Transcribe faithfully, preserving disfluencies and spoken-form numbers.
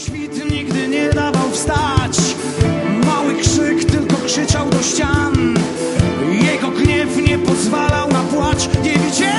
Świt nigdy nie dawał wstać. Mały krzyk tylko krzyczał do ścian. Jego gniew nie pozwalał na płacz. Nie widziałem